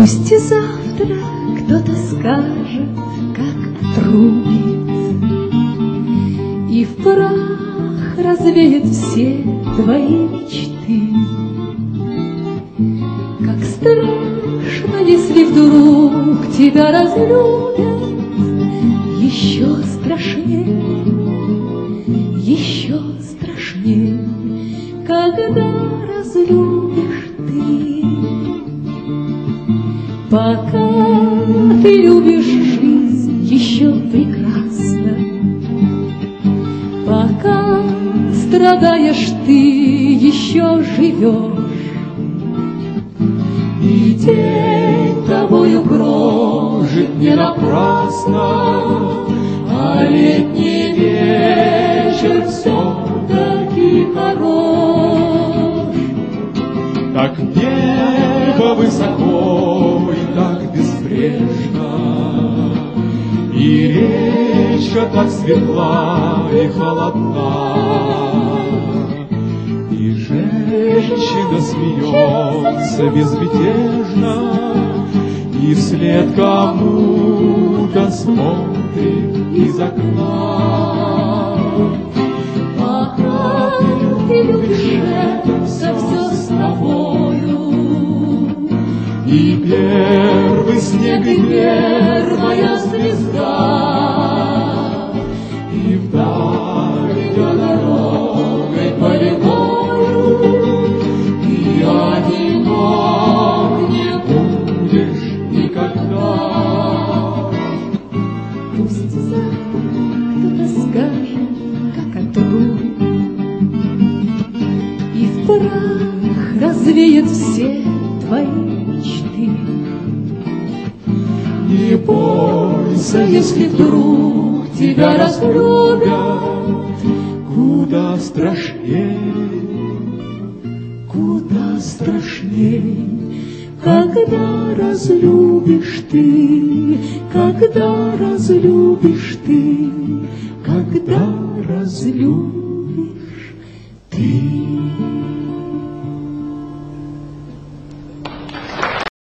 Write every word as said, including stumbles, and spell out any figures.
Пусть и завтра кто-то скажет, как отрубит, и в прах развеет все твои мечты. Как страшно, если вдруг тебя разлюбят, еще страшнее, еще страшнее, когда разлюбишь ты. Пока ты любишь жизнь еще прекрасно, пока страдаешь ты еще живешь, и день тобою прожит не напрасно, а летний вечер все-таки хорош. Так небо высоко и так безбрежно, и речка так светла и холодна, и женщина смеется безмятежно, и вслед кому-то смотрит из окна. Пока ты любишь это все с тобою, и первый снег, и первая звезда, и вдаль идет дорогой полевою, и одинок не будешь никогда. пусть завтра кто-то скажет, как отрубит, и в прах развеет все твои мечты. Не бойся, если вдруг тебя разлюбят, куда страшней, куда страшней, когда разлюбишь ты, когда разлюбишь ты, когда разлюбишь ты.